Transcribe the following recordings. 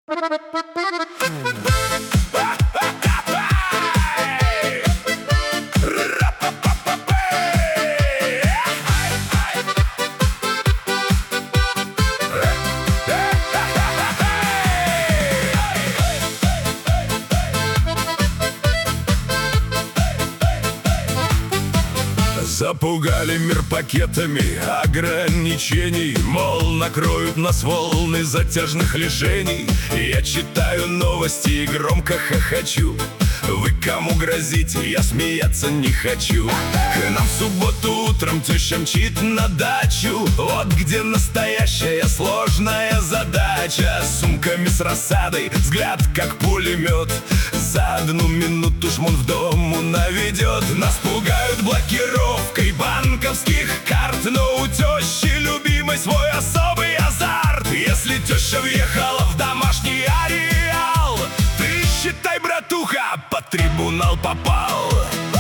Запугали мир пакетами ограничений, мол, накроют нас волны затяжных лишений. Я читаю новости и громко хохочу. Вы кому грозите? Я смеяться не хочу. К нам в субботу утром теща мчит на дачу. Вот где настоящая сложная задача. С сумками с рассадой, взгляд как пулемет. За 1 минуту шмон в дому наведет. Нас пугают блокировкой банковских карт, но у тещи любимой свой особый азарт. Если теща въехала в домашний ареал, ты считай, братуха, под трибунал попал.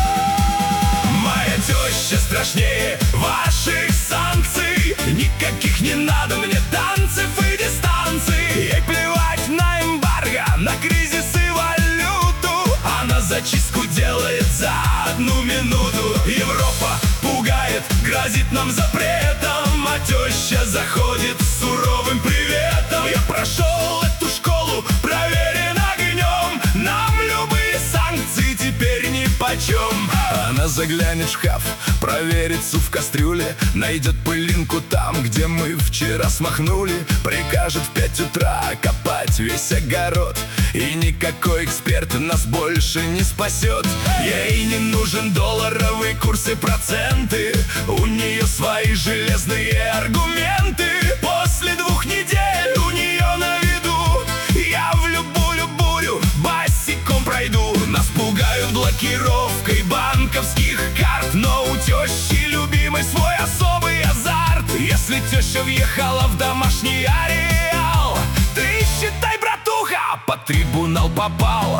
Моя теща страшнее ваших санкций. Никаких не надо мне танцев и дистанций. Ей плевать на эмбарго, на кризис и валюту. Она зачистку делает за 1 минуту. Европа пугает, грозит нам запретом, а теща заходит с суровым приветом. Я прошел эту школу, проверен огнем. Нам любые санкции теперь нипочем. Она заглянет в шкаф, проверит суп в кастрюле, найдет пылинку там, где мы вчера смахнули. Прикажет в 5 утра копать весь огород, и никакой эксперт нас больше не спасет. Ей не нужен долларовый курс и проценты, у нее свои железные аргументы. После 2 недель у нее на виду я в любую бурю босиком пройду. Нас пугают блокировкой банковских карт, но у тещи любимой свой особый азарт. Если теща въехала в домашний ареал, ты считай, братуха, под трибунал попала.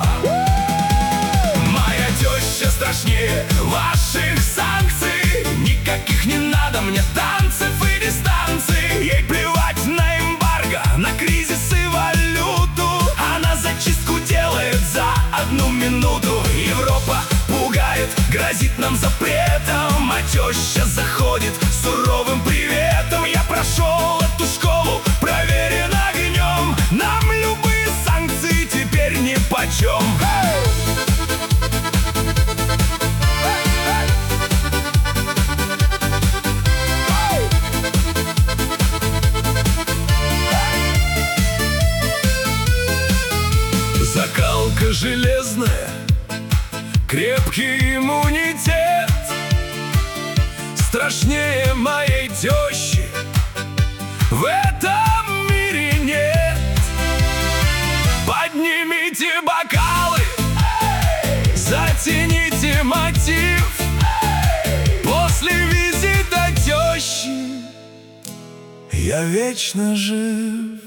Моя теща страшнее ваших санкций. Никаких не надо мне танцев и дистанций. Ей плевать на эмбарго, на кризис и валюту. Она зачистку делает за 1 минуту. Европа пугает, грозит нам запретом, а теща заходит с суровым приветом. Я прошел эту школу, проверен огнем. Нам любые санкции теперь нипочем. Закалка железная, крепкий иммунитет. Страшнее моей тещи в этом мире нет. Поднимите бокалы, затяните мотив. После визита тещи я вечно жив.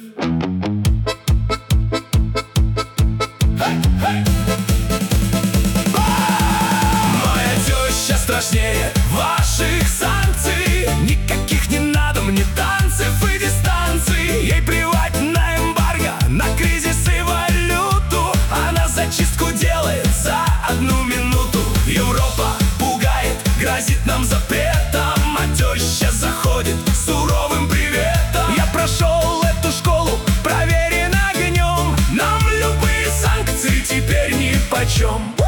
Моя теща страшнее ваших санкций. Никаких не надо мне танцев и дистанций. Ей плевать на эмбарго, на кризис и валюту. Она зачистку делает за 1 минуту. Европа пугает, грозит нам запретом, а теща заходит с суровым приветом. Я прошел эту школу, проверен огнем. Нам любые санкции теперь нипочем.